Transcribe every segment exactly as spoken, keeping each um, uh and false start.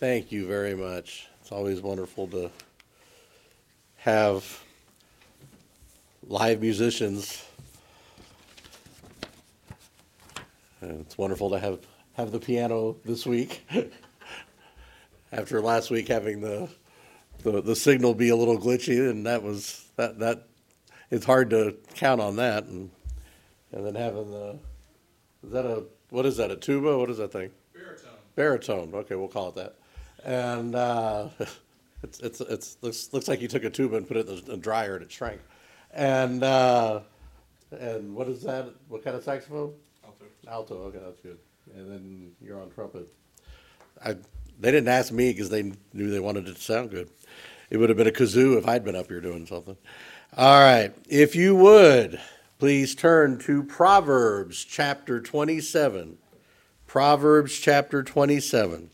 Thank you very much. It's always wonderful to have live musicians. And it's wonderful to have, have the piano this week. After last week having the, the the signal be a little glitchy, and that was that that it's hard to count on that, and and then having the is that a what is that a tuba? What is that thing? Baritone. Baritone. Okay, we'll call it that. And uh, it's it's it's looks looks like you took a tuba and put it in the dryer and it shrank. And uh, and what is that? What kind of saxophone? Alto. Alto. Okay, that's good. And then you're on trumpet. I they didn't ask me because they knew they wanted it to sound good. It would have been a kazoo if I'd been up here doing something. All right, if you would please turn to Proverbs chapter twenty-seven. Proverbs chapter twenty-seven.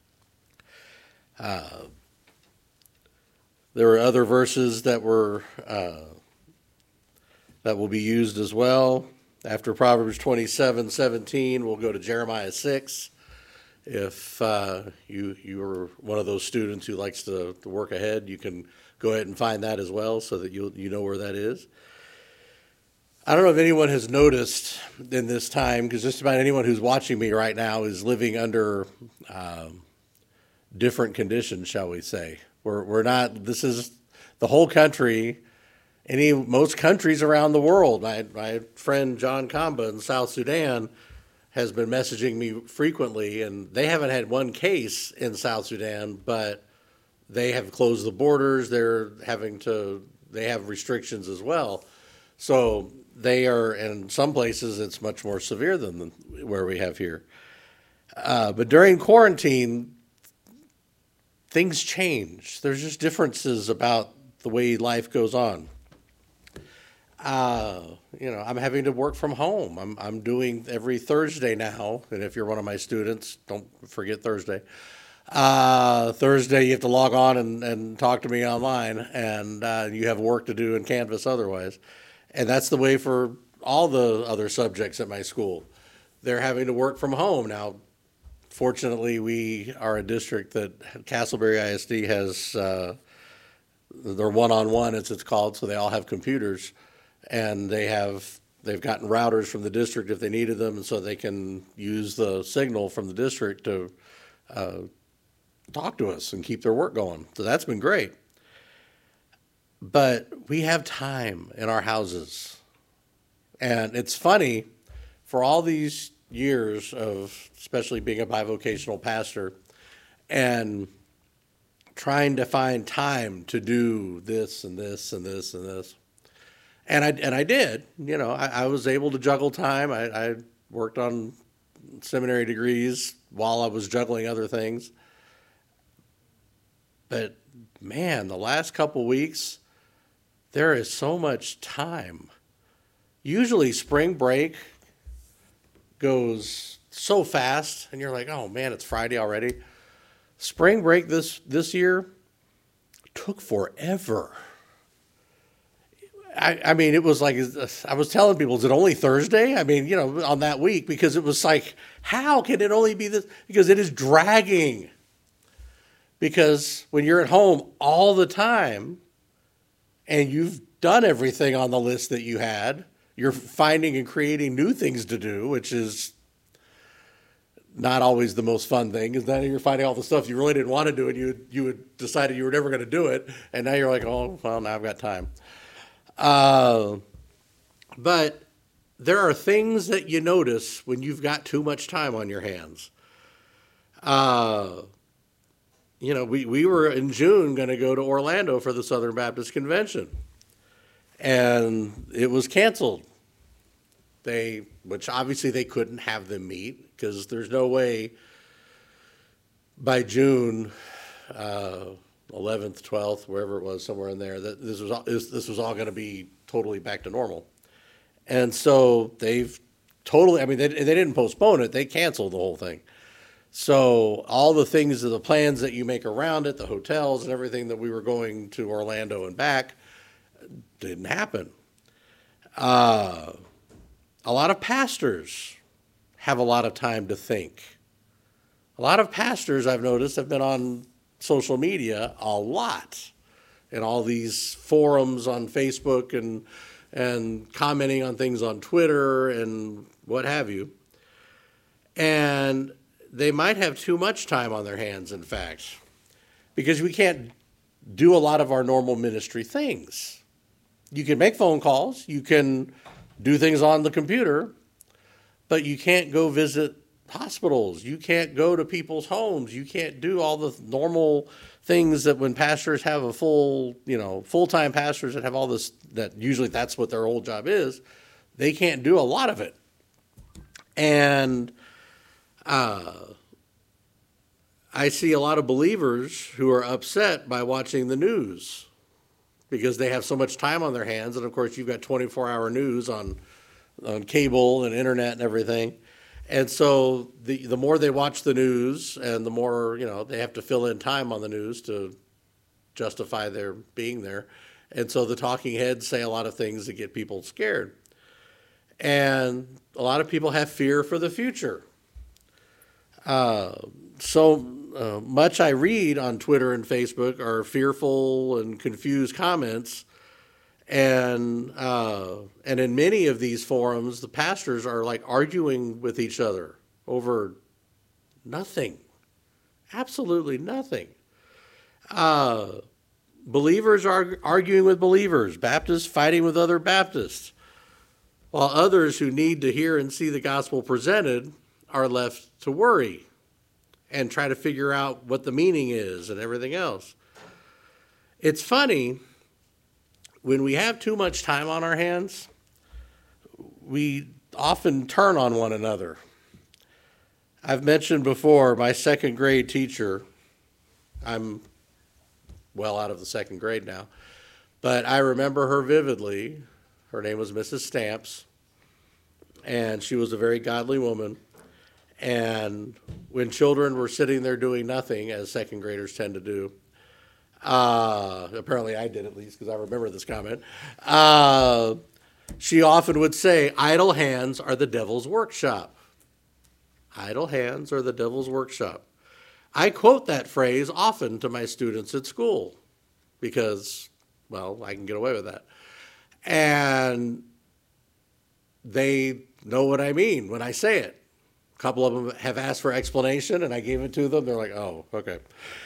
Uh, there are other verses that were uh, that will be used as well. After Proverbs twenty-seven seventeen, we'll go to Jeremiah six. If uh, you you are one of those students who likes to, to work ahead, you can go ahead and find that as well, so that you you know where that is. I don't know if anyone has noticed in this time, because just about anyone who's watching me right now is living under um, different conditions, shall we say. We're we're not. This is the whole country. Any most countries around the world. My my friend John Kamba in South Sudan has been messaging me frequently, and they haven't had one case in South Sudan, but they have closed the borders. They're having to. They have restrictions as well. So they are, in some places, it's much more severe than where we have here. Uh, but during quarantine, things change. There's just differences about the way life goes on. Uh, you know, I'm having to work from home. I'm I'm doing every Thursday now, and if you're one of my students, don't forget Thursday. Uh, Thursday, you have to log on and, and talk to me online, and uh, you have work to do in Canvas otherwise. And that's the way for all the other subjects at my school. They're having to work from home. Now, fortunately, we are a district that Castleberry I S D has, uh, they're one-on-one, as it's called, so they all have computers. And they have, they've gotten routers from the district if they needed them, and so they can use the signal from the district to uh, talk to us and keep their work going. So that's been great. But we have time in our houses. And it's funny, for all these years of especially being a bivocational pastor and trying to find time to do this and this and this and this. And I and I did, you know, I, I was able to juggle time. I, I worked on seminary degrees while I was juggling other things. But man, the last couple weeks, there is so much time. Usually spring break goes so fast, and you're like, oh man, it's Friday already. Spring break this, this year took forever. I, I mean, it was like, I was telling people, is it only Thursday? I mean, you know, on that week, because it was like, how can it only be this? Because it is dragging. Because when you're at home all the time and you've done everything on the list that you had, you're finding and creating new things to do, which is not always the most fun thing, is that you're finding all the stuff you really didn't want to do, and you you had decided you were never going to do it, and now you're like, oh, well, now I've got time. Uh, but there are things that you notice when you've got too much time on your hands. Uh, you know, we, we were in June going to go to Orlando for the Southern Baptist Convention, and it was canceled. They, which obviously they couldn't have them meet, because there's no way by June uh, eleventh, twelfth, wherever it was, somewhere in there, that this was all, this, this was all going to be totally back to normal. And so they've totally, I mean, they, they didn't postpone it, they canceled the whole thing. So all the things, the plans that you make around it, the hotels and everything that we were going to Orlando and back, didn't happen. Uh, a lot of pastors have a lot of time to think A lot of pastors I've noticed have been on social media a lot, in all these forums on Facebook and and commenting on things on Twitter and what have you. And they might have too much time on their hands, in fact, because we can't do a lot of our normal ministry things. You can make phone calls, you can do things on the computer, but you can't go visit hospitals. You can't go to people's homes. You can't do all the normal things that when pastors have a full, you know, full-time pastors that have all this, that usually that's what their old job is, they can't do a lot of it. And uh, I see a lot of believers who are upset by watching the news because they have so much time on their hands. And of course, you've got twenty-four hour news on, on cable and internet and everything. And so the the more they watch the news and the more, you know, they have to fill in time on the news to justify their being there. And so the talking heads say a lot of things that get people scared. And a lot of people have fear for the future. Uh, so uh, much I read on Twitter and Facebook are fearful and confused comments. And uh, and in many of these forums, the pastors are like arguing with each other over nothing, absolutely nothing. Uh, believers are arguing with believers, Baptists fighting with other Baptists, while others who need to hear and see the gospel presented are left to worry and try to figure out what the meaning is and everything else. It's funny. When we have too much time on our hands, we often turn on one another. I've mentioned before my second grade teacher. I'm well out of the second grade now, but I remember her vividly. Her name was Missus Stamps, and she was a very godly woman. And when children were sitting there doing nothing, as second graders tend to do, Uh, apparently I did, at least, because I remember this comment. Uh, she often would say, idle hands are the devil's workshop. Idle hands are the devil's workshop. I quote that phrase often to my students at school because, well, I can get away with that. And they know what I mean when I say it. A couple of them have asked for explanation, and I gave it to them. They're like, oh, okay.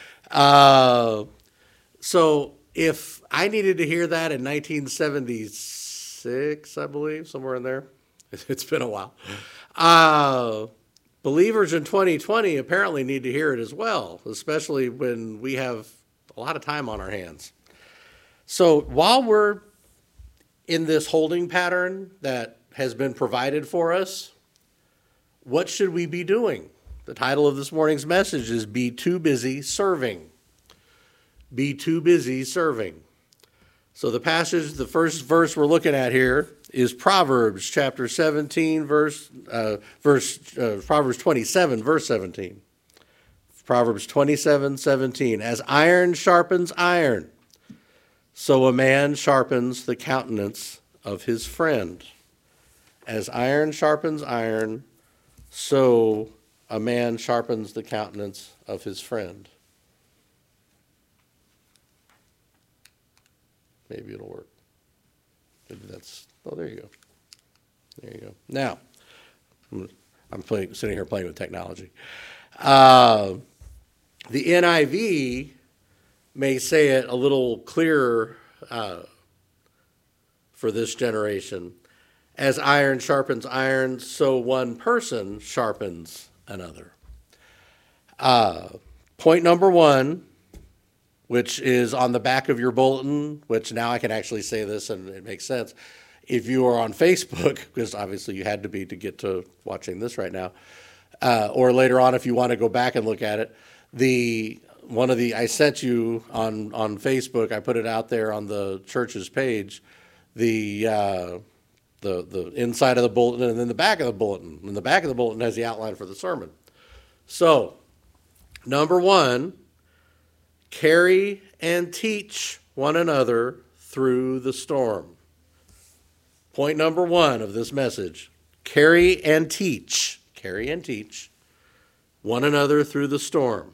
Uh, So if I needed to hear that in nineteen seventy-six, I believe, somewhere in there, it's been a while, uh, believers in twenty twenty apparently need to hear it as well, especially when we have a lot of time on our hands. So while we're in this holding pattern that has been provided for us, what should we be doing? The title of this morning's message is Be Too Busy Serving. Be too busy serving. So the passage, the first verse we're looking at here is Proverbs chapter seventeen, verse uh, verse uh, Proverbs twenty-seven, verse seventeen. Proverbs twenty-seven, seventeen. As iron sharpens iron, so a man sharpens the countenance of his friend. As iron sharpens iron, so a man sharpens the countenance of his friend. Maybe it'll work. Maybe that's, oh, there you go. There you go. Now, I'm playing, sitting here playing with technology. Uh, the N I V may say it a little clearer uh, for this generation. As iron sharpens iron, so one person sharpens another. Uh, point number one, which is on the back of your bulletin, which now I can actually say this and it makes sense. If you are on Facebook, because obviously you had to be to get to watching this right now, uh, or later on if you want to go back and look at it, the one of the, I sent you on, on Facebook, I put it out there on the church's page, the, uh, the, the inside of the bulletin and then the back of the bulletin. And the back of the bulletin has the outline for the sermon. So, number one, carry and teach one another through the storm. Point number one of this message, carry and teach, carry and teach one another through the storm.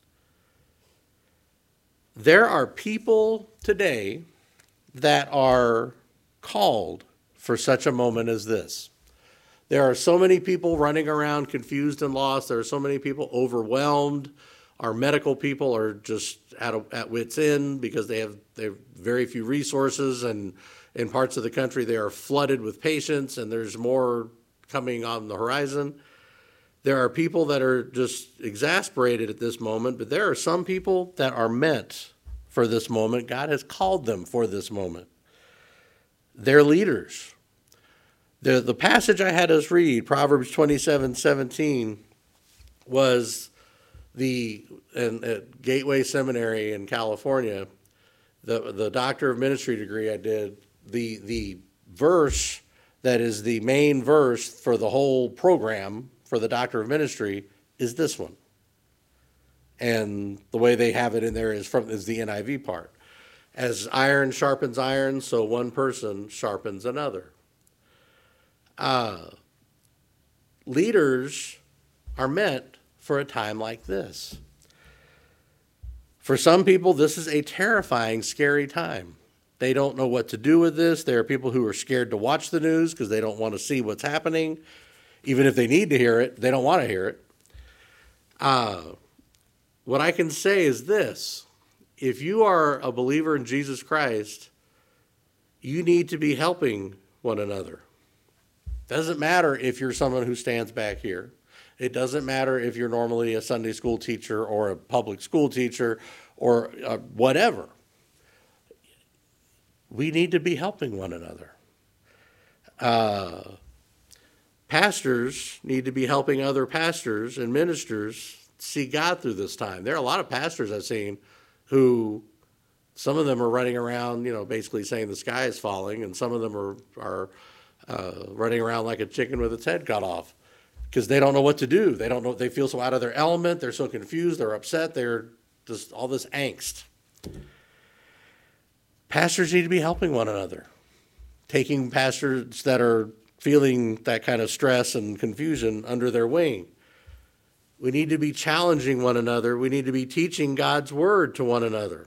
There are people today that are called for such a moment as this. There are so many people running around confused and lost. There are so many people overwhelmed. Our medical people are just at, a, at wit's end because they have, they have very few resources, and in parts of the country they are flooded with patients, and there's more coming on the horizon. There are people that are just exasperated at this moment, but there are some people that are meant for this moment. God has called them for this moment. They're leaders. The, the passage I had us read, Proverbs twenty-seven seventeen, was the in, at Gateway Seminary in California, the, the Doctor of Ministry degree I did, the, the verse that is the main verse for the whole program for the Doctor of Ministry is this one. And the way they have it in there is from is the N I V part. As iron sharpens iron, so one person sharpens another. Uh, leaders are meant for a time like this. For some people, this is a terrifying, scary time. They don't know what to do with this. There are people who are scared to watch the news because they don't want to see what's happening. Even if they need to hear it, they don't want to hear it. Uh, what I can say is this. If you are a believer in Jesus Christ, you need to be helping one another. Doesn't matter if you're someone who stands back here. It doesn't matter if you're normally a Sunday school teacher or a public school teacher or uh, whatever. We need to be helping one another. Uh, pastors need to be helping other pastors and ministers see God through this time. There are a lot of pastors I've seen who, some of them are running around, you know, basically saying the sky is falling, and some of them are, are uh, running around like a chicken with its head cut off because they don't know what to do. They don't know, they feel so out of their element. They're so confused. They're upset. They're just all this angst. Pastors need to be helping one another, taking pastors that are feeling that kind of stress and confusion under their wing. We need to be challenging one another. We need to be teaching God's word to one another.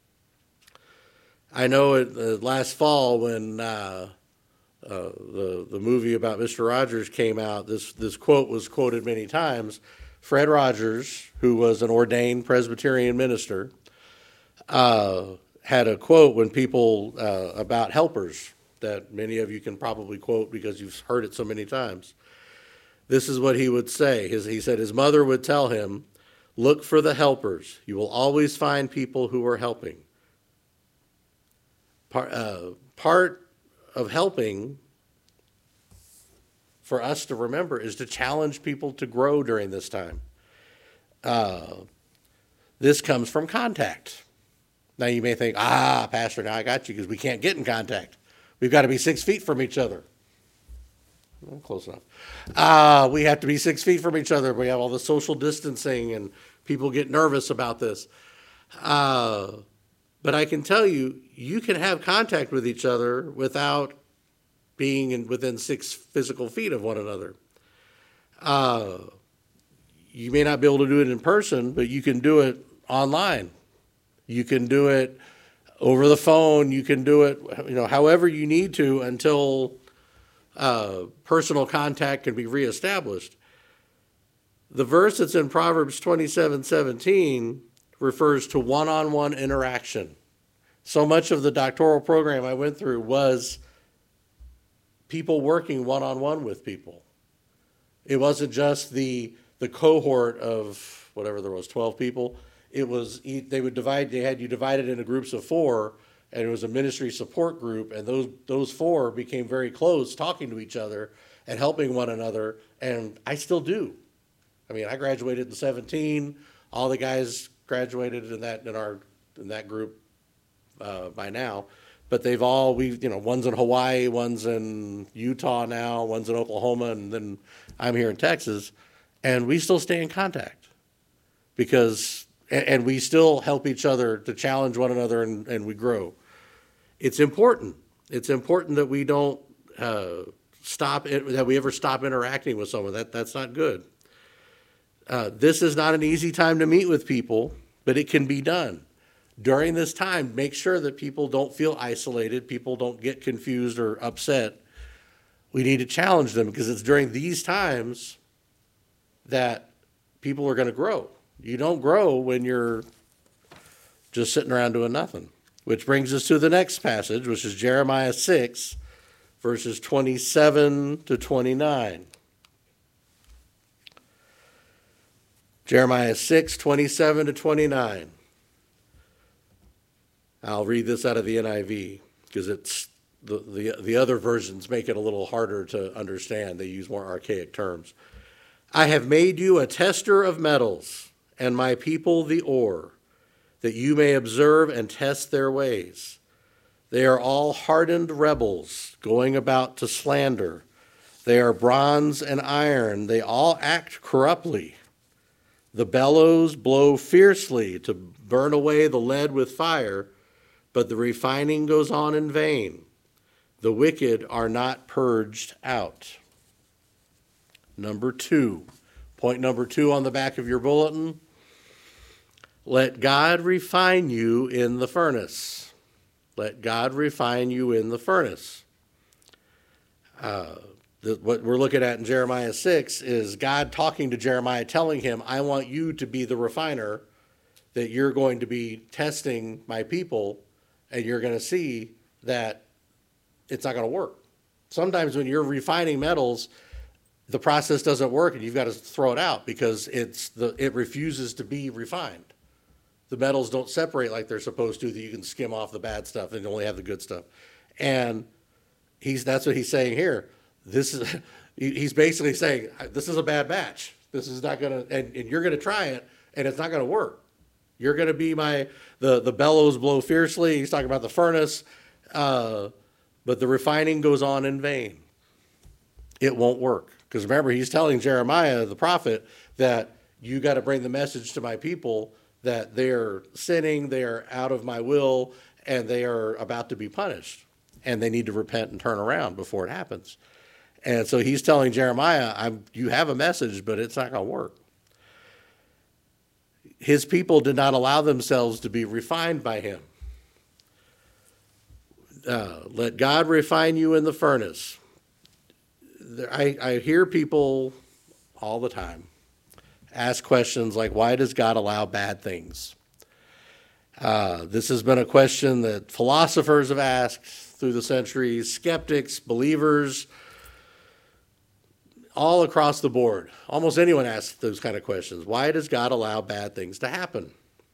I know it, uh, last fall when uh, uh, the, the movie about Mister Rogers came out, this, this quote was quoted many times. Fred Rogers, who was an ordained Presbyterian minister, uh, had a quote when people uh, about helpers that many of you can probably quote because you've heard it so many times. This is what he would say. His, he said his mother would tell him, look for the helpers. You will always find people who are helping. Part, uh, part of helping for us to remember is to challenge people to grow during this time. Uh, this comes from contact. Now you may think, ah, Pastor, now I got you because we can't get in contact. We've got to be six feet from each other. Well, close enough. Uh, we have to be six feet from each other. We have all the social distancing and people get nervous about this. Uh, but I can tell you, you can have contact with each other without being in, within six physical feet of one another. Uh, you may not be able to do it in person, but you can do it online. You can do it over the phone. You can do it, you know, however you need to until uh, personal contact can be reestablished. The verse that's in Proverbs twenty-seven seventeen refers to one-on-one interaction. So much of the doctoral program I went through was people working one-on-one with people. It wasn't just the the cohort of whatever there was, twelve people. It was, they would divide, they had you divided into groups of four, and it was a ministry support group, and those those four became very close, talking to each other and helping one another, and I still do. I mean, I graduated in seventeen. All the guys graduated in that in our in that group uh, by now, but they've all we you know one's in Hawaii, one's in Utah now, one's in Oklahoma, and then I'm here in Texas, and we still stay in contact because. And we still help each other to challenge one another, and, and we grow. It's important. It's important that we don't uh, stop, it, that we ever stop interacting with someone. That That's not good. Uh, this is not an easy time to meet with people, but it can be done. During this time, make sure that people don't feel isolated, people don't get confused or upset. We need to challenge them because it's during these times that people are going to grow. You don't grow when you're just sitting around doing nothing. Which brings us to the next passage, which is Jeremiah six, verses twenty-seven to twenty-nine. Jeremiah six, twenty-seven to twenty-nine. I'll read this out of the N I V because it's the, the, the other versions make it a little harder to understand. They use more archaic terms. I have made you a tester of metals, and my people the ore, that you may observe and test their ways. They are all hardened rebels, going about to slander. They are bronze and iron. They all act corruptly. The bellows blow fiercely to burn away the lead with fire, but the refining goes on in vain. The wicked are not purged out. Number two, point number two on the back of your bulletin, let God refine you in the furnace. Let God refine you in the furnace. Uh, the, what we're looking at in Jeremiah six is God talking to Jeremiah, telling him, I want you to be the refiner, that you're going to be testing my people, and you're going to see that it's not going to work. Sometimes when you're refining metals, the process doesn't work, and you've got to throw it out because it's the it refuses to be refined. The metals don't separate like they're supposed to, that you can skim off the bad stuff and only have the good stuff. And he's that's what he's saying here. This is he's basically saying, this is a bad batch. This is not going to, and, and you're going to try it, and it's not going to work. You're going to be my, the, the bellows blow fiercely. He's talking about the furnace, uh, but the refining goes on in vain. It won't work. Because remember, he's telling Jeremiah, the prophet, that you got to bring the message to my people that they're sinning, they're out of my will, and they are about to be punished. And they need to repent and turn around before it happens. And so he's telling Jeremiah, I'm, you have a message, but it's not going to work. His people did not allow themselves to be refined by him. Uh, let God refine you in the furnace. I, I hear people all the time ask questions like, why does God allow bad things? Uh, this has been a question that philosophers have asked through the centuries, skeptics, believers, all across the board. Almost anyone asks those kind of questions. Why does God allow bad things to happen?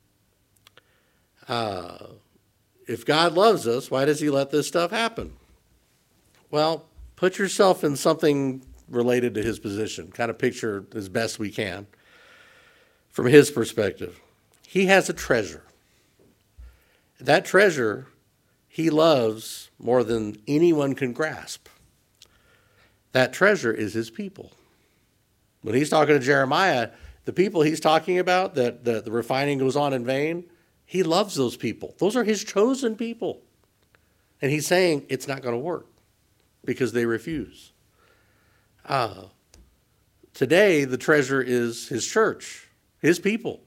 Uh, if God loves us, why does he let this stuff happen? Well, put yourself in something related to his position. Kind of picture as best we can from his perspective. He has a treasure. That treasure he loves more than anyone can grasp. That treasure is his people. When he's talking to Jeremiah, the people he's talking about, that, that the refining goes on in vain, he loves those people. Those are his chosen people. And he's saying it's not going to work because they refuse. Uh, today, the treasure is his church, his people.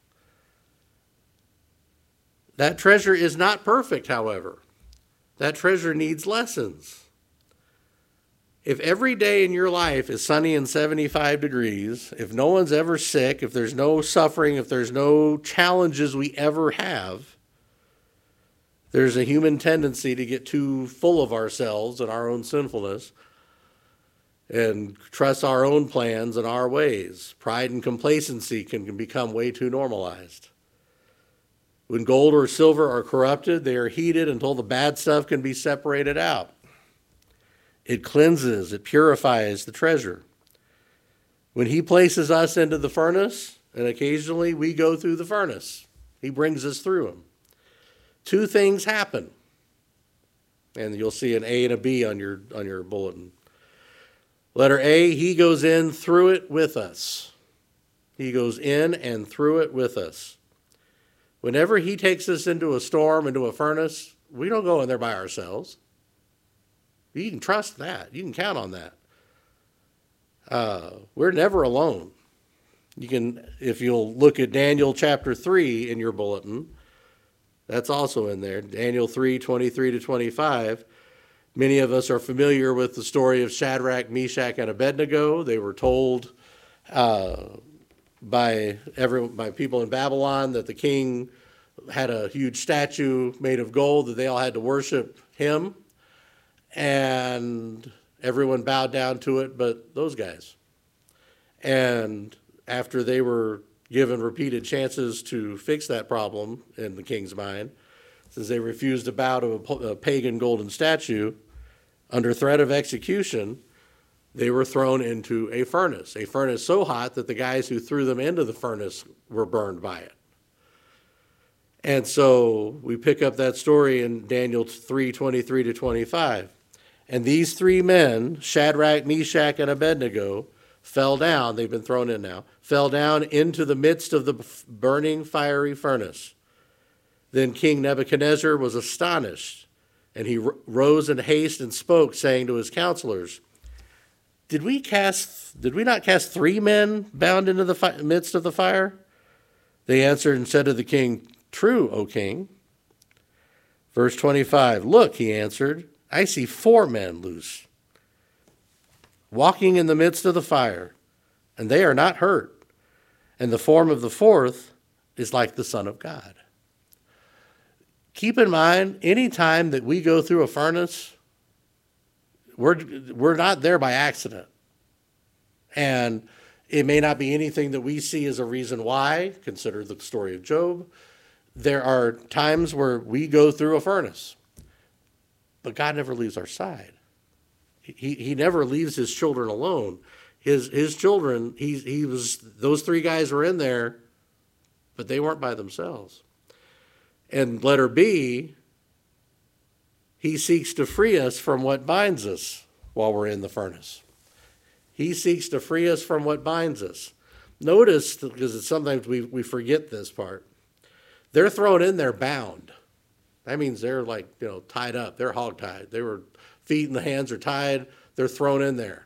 That treasure is not perfect, however. That treasure needs lessons. If every day in your life is sunny and seventy-five degrees, if no one's ever sick, if there's no suffering, if there's no challenges we ever have, there's a human tendency to get too full of ourselves and our own sinfulness and trust our own plans and our ways. Pride and complacency can, can become way too normalized. When gold or silver are corrupted, they are heated until the bad stuff can be separated out. It cleanses, it purifies the treasure. When he places us into the furnace, and occasionally we go through the furnace, he brings us through them. Two things happen. And you'll see an A and a B on your, on your bulletin. Letter A, he goes in through it with us. He goes in and through it with us. Whenever he takes us into a storm, into a furnace, we don't go in there by ourselves. You can trust that. You can count on that. Uh, we're never alone. You can, if you'll look at Daniel chapter three in your bulletin, that's also in there. Daniel three, twenty-three to twenty-five. Many of us are familiar with the story of Shadrach, Meshach, and Abednego. They were told uh, by every by people in Babylon that the king had a huge statue made of gold that they all had to worship him, and everyone bowed down to it but those guys. And after they were given repeated chances to fix that problem in the king's mind, since they refused to bow to a, a pagan golden statue, under threat of execution, they were thrown into a furnace, a furnace so hot that the guys who threw them into the furnace were burned by it. And so we pick up that story in Daniel three, twenty-three to twenty-five. And these three men, Shadrach, Meshach, and Abednego, fell down, they've been thrown in now, fell down into the midst of the burning fiery furnace. Then King Nebuchadnezzar was astonished, and he rose in haste and spoke, saying to his counselors, Did we cast, did we not cast three men bound into the fi- midst of the fire? They answered and said to the king, True, O king. Verse twenty-five, Look, he answered, I see four men loose, walking in the midst of the fire, and they are not hurt. And the form of the fourth is like the Son of God. Keep in mind, any time that we go through a furnace, we're, we're not there by accident. And it may not be anything that we see as a reason why. Consider the story of Job. There are times where we go through a furnace, but God never leaves our side. He he never leaves his children alone. His his children, he he was those three guys were in there, but they weren't by themselves. And letter B, he seeks to free us from what binds us while we're in the furnace. He seeks to free us from what binds us. Notice, because sometimes we, we forget this part, they're thrown in there bound. That means they're like, you know, tied up. They're hogtied. They were feet and the hands are tied. They're thrown in there.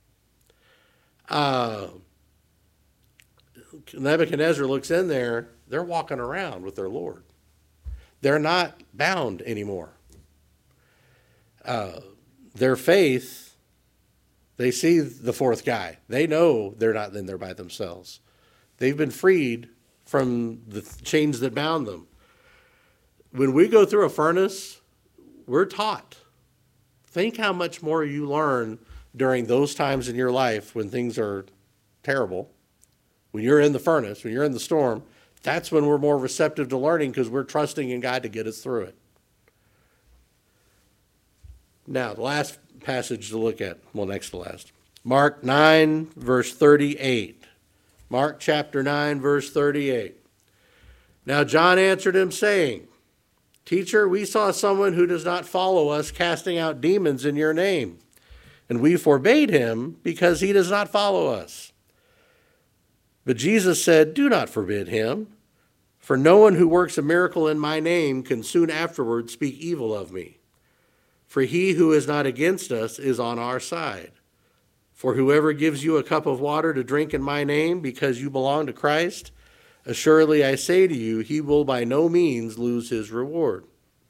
Uh, Nebuchadnezzar looks in there. They're walking around with their Lord. They're not bound anymore. Uh, their faith, they see the fourth guy. They know they're not in there by themselves. They've been freed from the chains that bound them. When we go through a furnace, we're taught. Think how much more you learn during those times in your life when things are terrible. When you're in the furnace, when you're in the storm, that's when we're more receptive to learning because we're trusting in God to get us through it. Now, the last passage to look at, well, next to last. Mark nine, verse thirty-eight. Mark chapter nine, verse thirty-eight. Now John answered him, saying, Teacher, we saw someone who does not follow us casting out demons in your name, and we forbade him because he does not follow us. But Jesus said, Do not forbid him, for no one who works a miracle in my name can soon afterward speak evil of me. For he who is not against us is on our side. For whoever gives you a cup of water to drink in my name because you belong to Christ, assuredly I say to you, he will by no means lose his reward.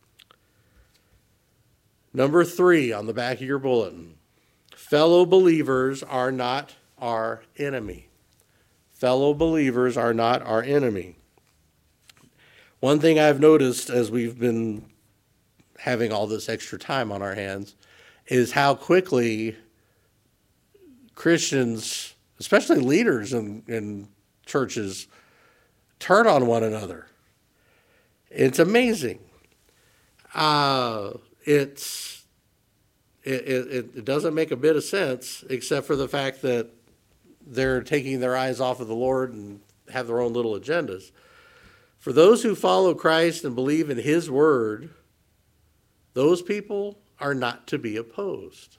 Number three on the back of your bulletin. Fellow believers are not our enemy. Fellow believers are not our enemy. One thing I've noticed as we've been having all this extra time on our hands is how quickly Christians, especially leaders in, in churches, turn on one another. It's amazing. Uh, it's it, it, it doesn't make a bit of sense except for the fact that they're taking their eyes off of the Lord and have their own little agendas. For those who follow Christ and believe in his word, those people are not to be opposed.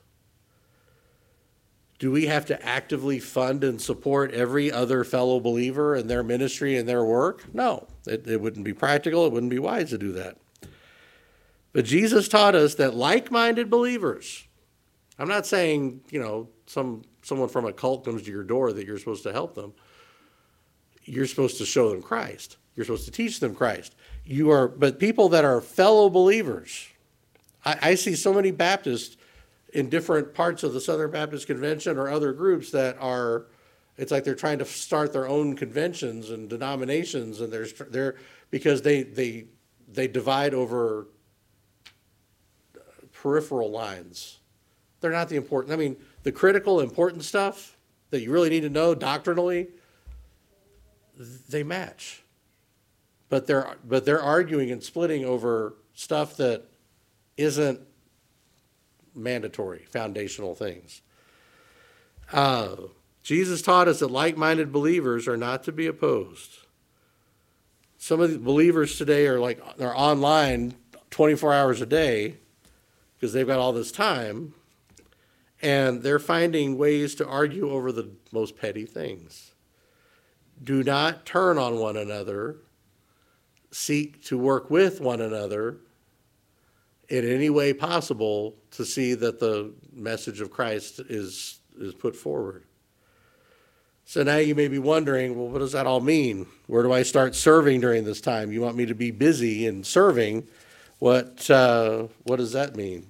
Do we have to actively fund and support every other fellow believer in their ministry and their work? No, it, it wouldn't be practical. It wouldn't be wise to do that. But Jesus taught us that like-minded believers, I'm not saying, you know, some someone from a cult comes to your door that you're supposed to help them. you're supposed to show them Christ. You're supposed to teach them Christ. You are, but people that are fellow believers, I, I see so many Baptists in different parts of the Southern Baptist Convention or other groups that are, it's like they're trying to start their own conventions and denominations, and they're, they're because they they they divide over peripheral lines. They're not the important. I mean, the critical, important stuff that you really need to know doctrinally, they match. But they're but they're arguing and splitting over stuff that isn't mandatory, foundational things. Uh, Jesus taught us that like-minded believers are not to be opposed. Some of the believers today are like they're online twenty-four hours a day because they've got all this time, and they're finding ways to argue over the most petty things. Do not turn on one another. Seek to work with one another in any way possible to see that the message of Christ is, is put forward. So now you may be wondering, well, what does that all mean? Where do I start serving during this time? You want me to be busy and serving. What, uh, what does that mean?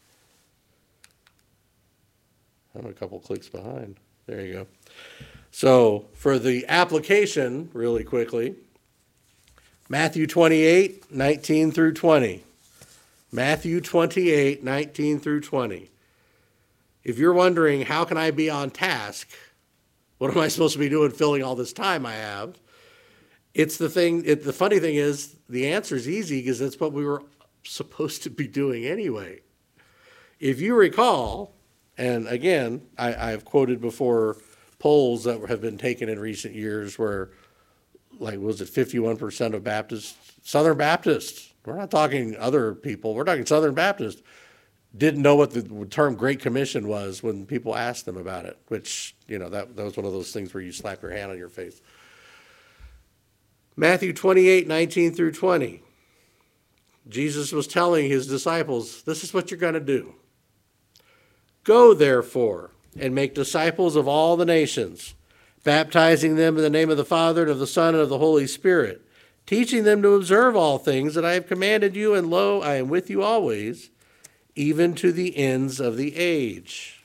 I'm a couple clicks behind. There you go. So for the application, really quickly, Matthew twenty-eight, nineteen through twenty. Matthew twenty-eight, nineteen through twenty. If you're wondering, how can I be on task? What am I supposed to be doing filling all this time I have? It's the thing, it, the funny thing is, the answer is easy because that's what we were supposed to be doing anyway. If you recall, and again, I, I've quoted before polls that have been taken in recent years where, like, was it fifty-one percent of Baptists, Southern Baptists, we're not talking other people, we're talking Southern Baptists, didn't know what the term Great Commission was when people asked them about it, which, you know, that, that was one of those things where you slap your hand on your face. Matthew twenty-eight, nineteen through twenty. Jesus was telling his disciples, this is what you're going to do. Go, therefore, and make disciples of all the nations, baptizing them in the name of the Father, and of the Son, and of the Holy Spirit, teaching them to observe all things that I have commanded you, and lo, I am with you always, even to the ends of the age.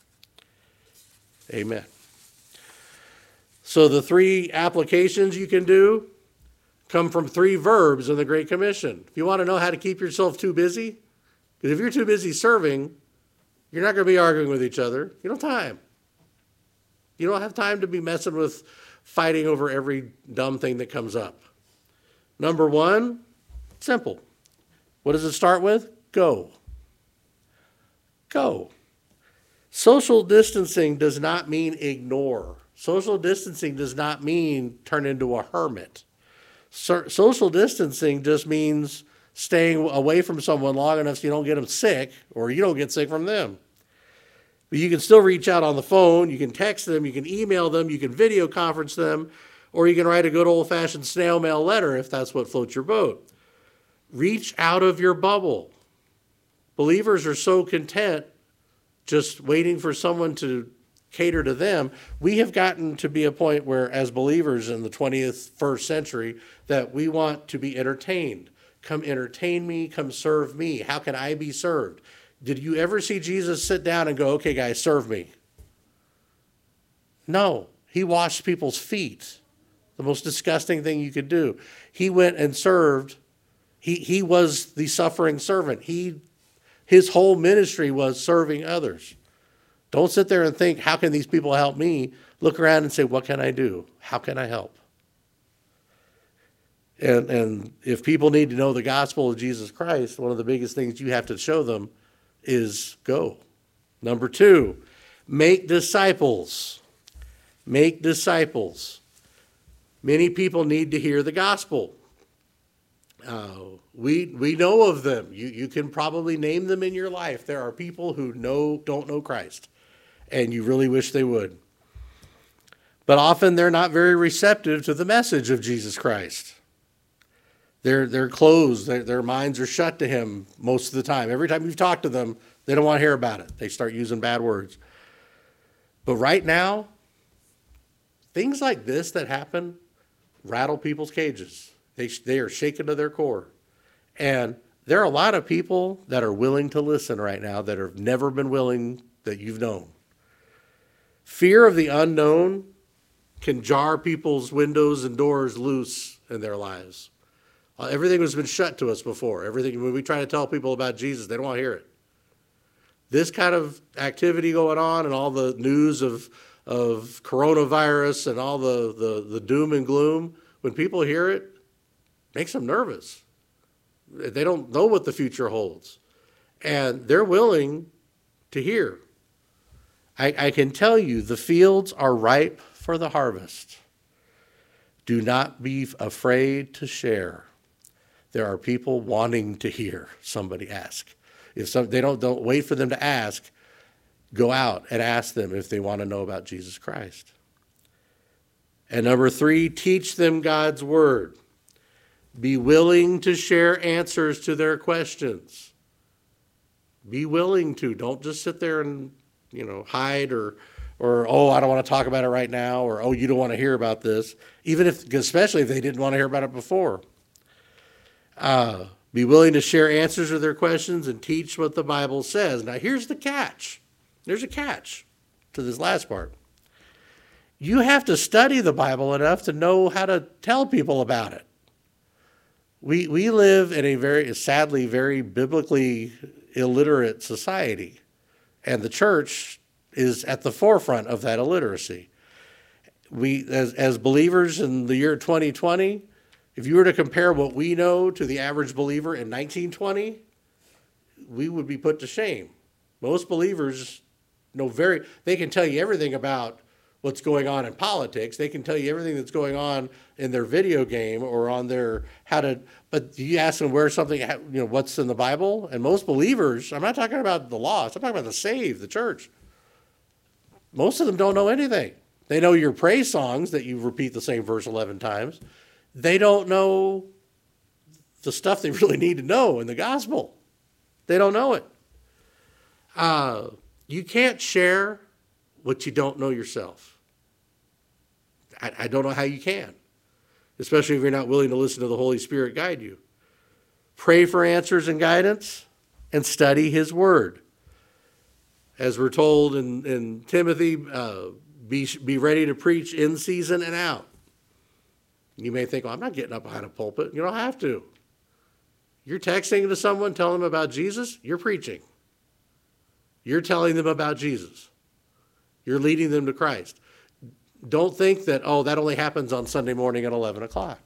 Amen. So the three applications you can do come from three verbs in the Great Commission. If you want to know how to keep yourself too busy, because if you're too busy serving, you're not going to be arguing with each other. You don't have time. You don't have time to be messing with fighting over every dumb thing that comes up. Number one, simple. What does it start with? Go. Go. Social distancing does not mean ignore. Social distancing does not mean turn into a hermit. So, social distancing just means staying away from someone long enough so you don't get them sick or you don't get sick from them. But you can still reach out on the phone, you can text them, you can email them, you can video conference them, or you can write a good old-fashioned snail mail letter if that's what floats your boat. Reach out of your bubble. Believers are so content just waiting for someone to cater to them. We have gotten to be a point where, as believers in the twentieth, first century, that we want to be entertained. Come entertain me, come serve me. How can I be served? Did you ever see Jesus sit down and go, okay, guys, serve me? No, he washed people's feet. The most disgusting thing you could do. He went and served. He, he was the suffering servant. He, his whole ministry was serving others. Don't sit there and think, how can these people help me? Look around and say, what can I do? How can I help? And, and if people need to know the gospel of Jesus Christ, one of the biggest things you have to show them is go. Number two, make disciples. Make disciples. Many people need to hear the gospel. Uh, we we know of them. You you can probably name them in your life. There are people who know don't know Christ, and you really wish they would. But often they're not very receptive to the message of Jesus Christ. They're they're closed. Their, their minds are shut to him most of the time. Every time you've talked to them, they don't want to hear about it. They start using bad words. But right now, things like this that happen, rattle people's cages. They, they are shaken to their core. And there are a lot of people that are willing to listen right now that have never been willing that you've known. Fear of the unknown can jar people's windows and doors loose in their lives. Uh, everything has been shut to us before. Everything, when we try to tell people about Jesus, they don't want to hear it. This kind of activity going on and all the news of of coronavirus and all the, the, the doom and gloom, when people hear it, it makes them nervous. They don't know what the future holds. And they're willing to hear. I, I can tell you the fields are ripe for the harvest. Do not be afraid to share. There are people wanting to hear somebody ask. If some, they don't, don't wait for them to ask, go out and ask them if they want to know about Jesus Christ. And number three, teach them God's word. Be willing to share answers to their questions. Be willing to. Don't just sit there and, you know, hide or, or oh, I don't want to talk about it right now, or oh, you don't want to hear about this, even if, especially if they didn't want to hear about it before. Uh, be willing to share answers to their questions and teach what the Bible says. Now, here's the catch. There's a catch to this last part. You have to study the Bible enough to know how to tell people about it. We we live in a very, sadly, very biblically illiterate society, and the church is at the forefront of that illiteracy. We, as, as believers in the year twenty twenty, if you were to compare what we know to the average believer in nineteen twenty, we would be put to shame. Most believers know very, they can tell you everything about what's going on in politics. They can tell you everything that's going on in their video game or on their, how to, but you ask them where something, you know, what's in the Bible? And most believers, I'm not talking about the lost, I'm talking about the saved, the church. Most of them don't know anything. They know your praise songs that you repeat the same verse eleven times. They don't know the stuff they really need to know in the gospel. They don't know it. Uh, you can't share what you don't know yourself. I, I don't know how you can, especially if you're not willing to listen to the Holy Spirit guide you. Pray for answers and guidance and study his word. As we're told in, in Timothy, uh, be, be ready to preach in season and out. You may think, well, I'm not getting up behind a pulpit. You don't have to. You're texting to someone, telling them about Jesus, you're preaching. You're telling them about Jesus. You're leading them to Christ. Don't think that, oh, that only happens on Sunday morning at eleven o'clock.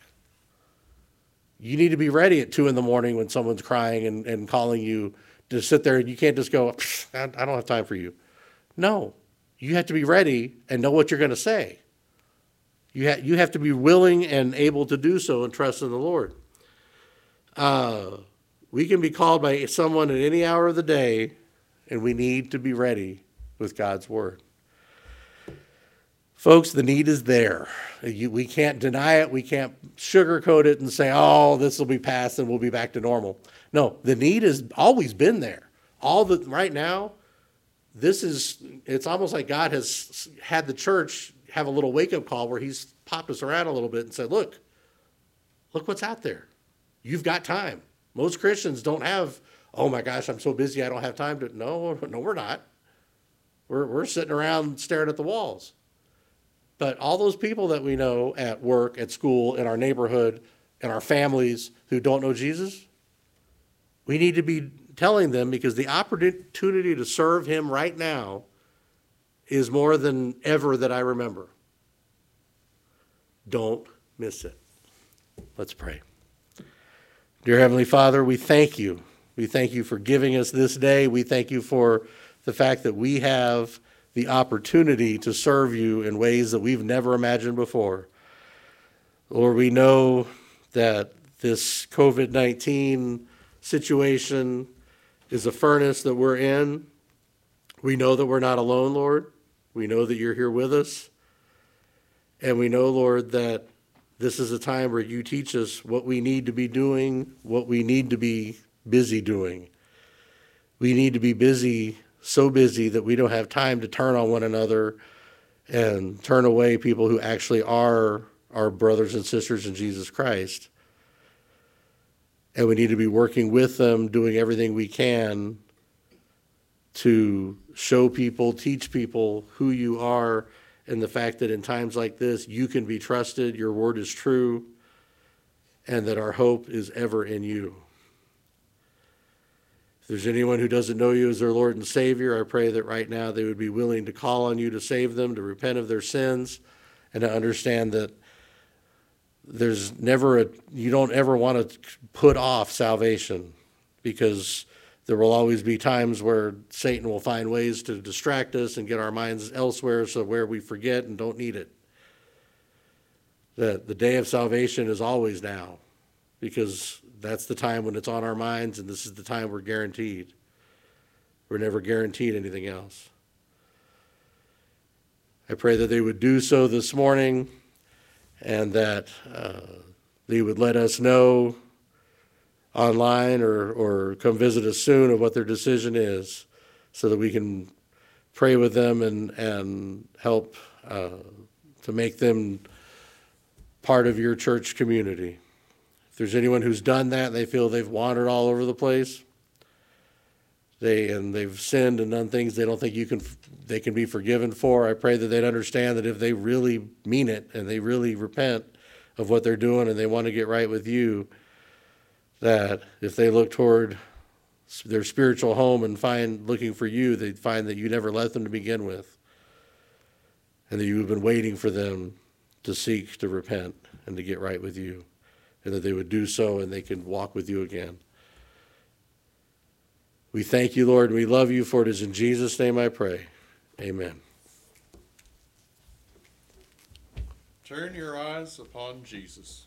You need to be ready at two in the morning when someone's crying and, and calling you to sit there, and you can't just go, I don't have time for you. No, you have to be ready and know what you're going to say. You, ha- you have to be willing and able to do so and trust in the Lord. Uh, we can be called by someone at any hour of the day, and we need to be ready with God's word. Folks, the need is there. You, we can't deny it. We can't sugarcoat it and say, oh, this will be past and we'll be back to normal. No, the need has always been there. All the right now, this is, it's almost like God has had the church have a little wake-up call where he's popped us around a little bit and said, look, look what's out there. You've got time. Most Christians don't have, oh my gosh, I'm so busy I don't have time to, no, no, we're not. We're, we're sitting around staring at the walls. But all those people that we know at work, at school, in our neighborhood, in our families who don't know Jesus, we need to be telling them, because the opportunity to serve him right now is more than ever that I remember. Don't miss it. Let's pray. Dear Heavenly Father, we thank you. We thank you for giving us this day. We thank you for the fact that we have the opportunity to serve you in ways that we've never imagined before. Lord, we know that this covid nineteen situation is a furnace that we're in. We know that we're not alone, Lord. We know that you're here with us. And we know, Lord, that this is a time where you teach us what we need to be doing, what we need to be busy doing. We need to be busy, so busy that we don't have time to turn on one another and turn away people who actually are our brothers and sisters in Jesus Christ. And we need to be working with them, doing everything we can to show people, teach people who you are, and the fact that in times like this, you can be trusted, your word is true, and that our hope is ever in you. If there's anyone who doesn't know you as their Lord and Savior, I pray that right now they would be willing to call on you to save them, to repent of their sins, and to understand that there's never a, you don't ever want to put off salvation, because there will always be times where Satan will find ways to distract us and get our minds elsewhere, so where we forget and don't need it. That the day of salvation is always now, because that's the time when it's on our minds, and this is the time we're guaranteed. We're never guaranteed anything else. I pray that they would do so this morning, and that uh, they would let us know online or, or come visit us soon of what their decision is, so that we can pray with them and, and help uh, to make them part of your church community. If there's anyone who's done that and they feel they've wandered all over the place, they and they've sinned and done things they don't think you can they can be forgiven for, I pray that they'd understand that if they really mean it and they really repent of what they're doing and they want to get right with you, that if they look toward their spiritual home and find looking for you, they'd find that you never let them to begin with, and that you've been waiting for them to seek to repent and to get right with you, and that they would do so and they can walk with you again. We thank you, Lord, and we love you, for it is in Jesus' name I pray. Amen. Turn your eyes upon Jesus.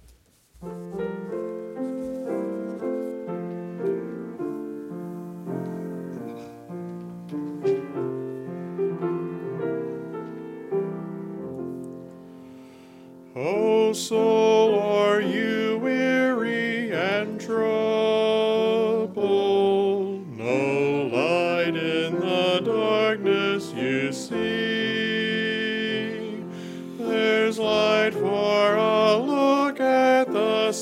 O soul, are you weary and troubled? No light in the darkness you see. There's light for a look at the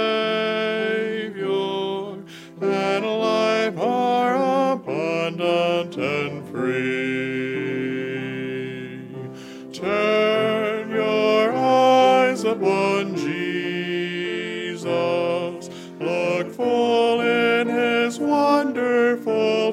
Savior, and a life more abundant and free. Turn your eyes upon Jesus, look full in his wonderful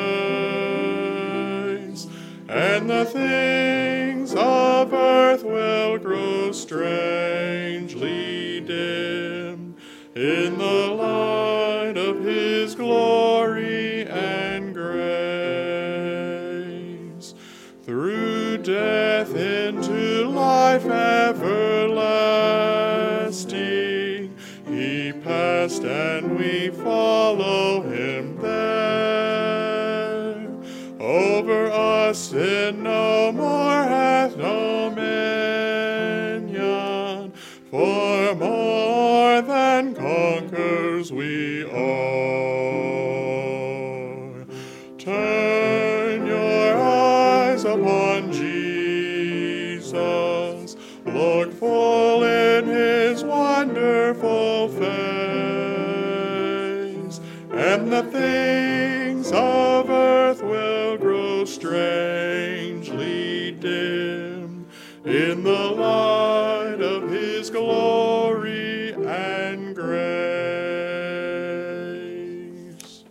face, and the things of earth will grow strangely dim in the light of his glory and grace. Through death into life everlasting, he passed and we follow him there. Over us sin no more hath dominion, for more than conquerors we are. Turn your eyes upon Jesus, look full in his wonderful face, and the things of earth will grow strangely dim in the light of his glory and grace.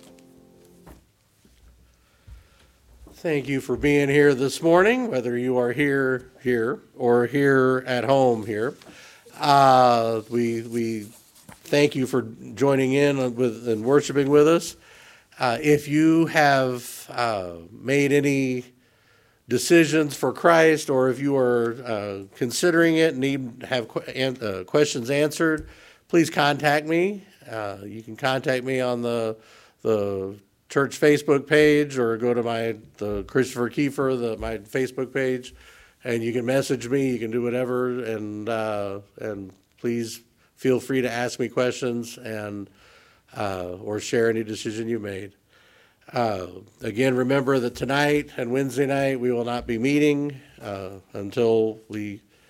Thank you for being here this morning, whether you are here, here, or here at home here. Uh, we we thank you for joining in with and worshiping with us. Uh, if you have uh, made any decisions for Christ, or if you are uh, considering it and need to have qu- an, uh, questions answered, please contact me. Uh, you can contact me on the the church Facebook page, or go to my the Christopher Kiefer, the my Facebook page, and you can message me. You can do whatever, and uh, and please feel free to ask me questions and uh, or share any decision you made. Uh, again, remember that tonight and Wednesday night we will not be meeting uh, until we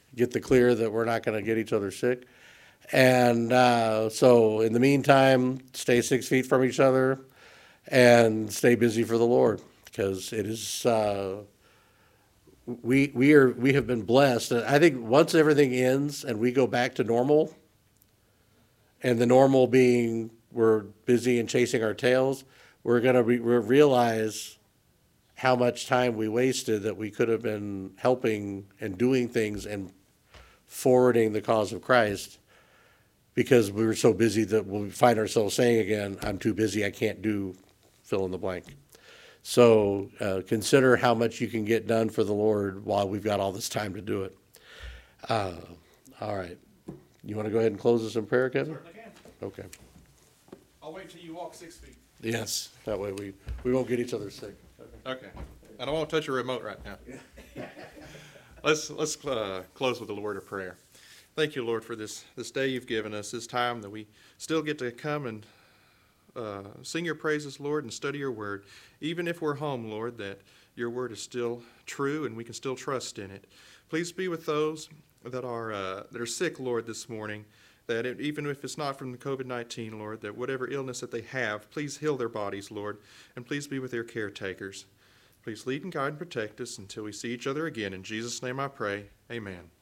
get the clear that we're not going to get each other sick. And uh, so in the meantime, stay six feet from each other and stay busy for the Lord, because it is, uh, we, we are, we have been blessed. And I think once everything ends and we go back to normal, and the normal being we're busy and chasing our tails, we're going to re- realize how much time we wasted that we could have been helping and doing things and forwarding the cause of Christ, because we were so busy that we find ourselves saying again, I'm too busy, I can't do fill in the blank. So uh, consider how much you can get done for the Lord while we've got all this time to do it. Uh, all right. You want to go ahead and close us in prayer, Kevin? Certainly can. Okay. I'll wait till you walk six feet. Yes, that way we, we won't get each other sick. Okay. I don't want to touch your remote right now. let's let's uh, close with a word of prayer. Thank you, Lord, for this, this day you've given us, this time that we still get to come and uh, sing your praises, Lord, and study your word. Even if we're home, Lord, that your word is still true and we can still trust in it. Please be with those that are uh, that are sick, Lord, this morning, that it, even if it's not from the covid nineteen, Lord, that whatever illness that they have, please heal their bodies, Lord, and please be with their caretakers. Please lead and guide and protect us until we see each other again. In Jesus' name I pray, amen.